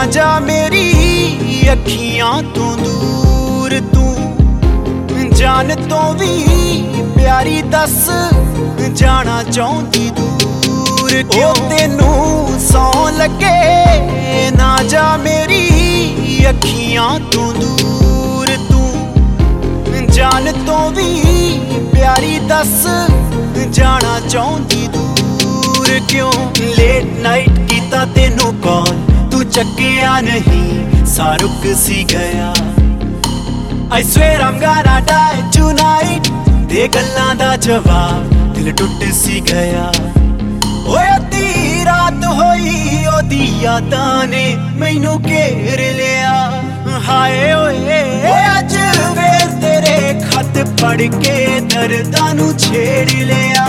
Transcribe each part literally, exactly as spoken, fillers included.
जा मेरी अखियां तो दूर, तू जान तो भी प्यारी दस जाना चाहती दूर क्यों? तेनू सौ लगे ना जा मेरी अखियां तो दूर, तू जान तो भी प्यारी दस जाना चाहती दूर क्यों? लेट नाइट कीता तेनू कॉल, तू चक्किया नहीं, सा रुक सी गया। I swear I'm gonna die tonight, दे गल्लां दा जवाब दिल टुट सी गया। ओए अद्धी रात होई ओदी यादां ने मैनू घेर लिया। हाय ओए अज फिर तेरे खत पढ़ के दर्दां नू छेड़ लिया।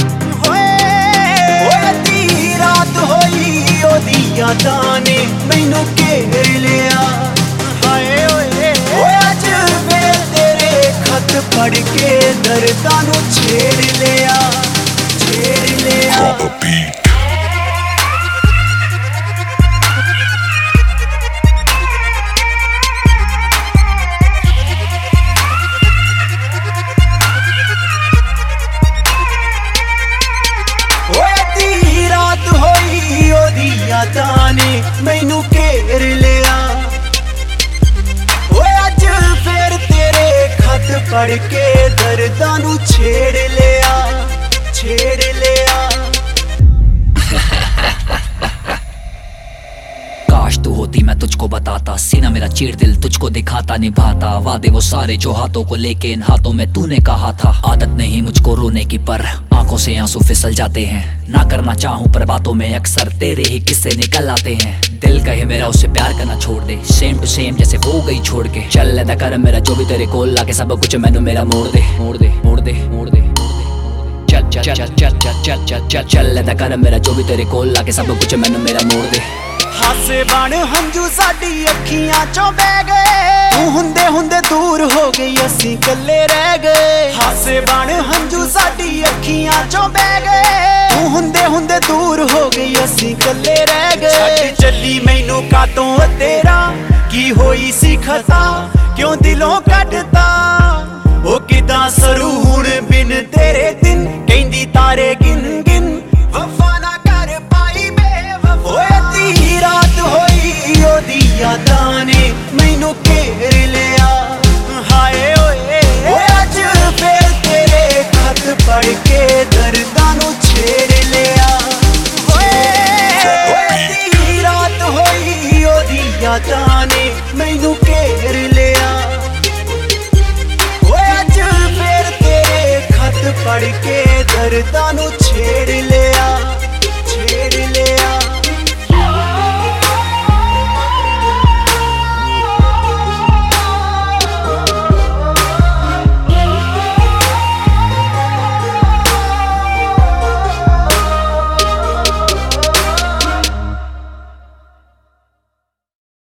ओए अद्धी रात होई ओदी यादां ने मैनू घेर लिया। हाय ओए अज फिर तेरे खत पढ़ के दर्दां नू छेड़ लिया, छेड़ लिया। यादां ने मैनू घेर लिया। ओए अज फिर तेरे खत पढ़ के दर्दां नू छेड़ लिया, छेड़ लिया। काश तू होती मैं तुझको बताता, सीना मेरा चीर दिल तुझको दिखाता, निभाता वादे वो सारे जो हाथों को लेके इन हाथों में तूने कहा था। आदत नहीं मुझको रोने की पर आंखों से आंसू फिसल जाते हैं, ना करना चाहूं पर बातों में अक्सर तेरे ही किस्से निकल आते हैं। दिल कहे मेरा उससे प्यार करना छोड़ दे, सेम टू सेम जैसे हो गई छोड़ के। चल लेदा कर मेरा जो भी तेरे कोल लाके सब कुछ मैनू मेरा मोड़ दे, मोड़ दे, मोड़ दे, मोड़ दे। चल चल चल चल चल चल चल चल चल लेदा कर मेरा जो भी तेरे कोल लाके सब कुछ मैनू मेरा मोड़ दे। हासे बन हंजू साडी अखियां चों बह गए, तू हुंदे हुंदे दूर हो गई असी कल्ले रह गए। हासे बन हंजू साडी अखियां चों बह गए, तू हुंदे हुंदे दूर हो गई असी कल्ले रह गए। छड्ड चली मैनू कातों तेरा की होई सी खता, क्यों दिलों कटदा ओ किदां सरू हुण बिन तेरे दिन, कहंदी तारे गिन गिन वफा ना कर पाई बेवफा। ओए अद्धी रात होई ओदी यादां ने मैनू घेर लिया। हाय ओए अज फिर तेरे खत पढ़ के दर्दां नू छेड़ लिया। ओए अद्धी रात होई ओदी यादां ने मैनू घेर लिया। ओए अज फिर तेरे खत पढ़ के दर्दां नू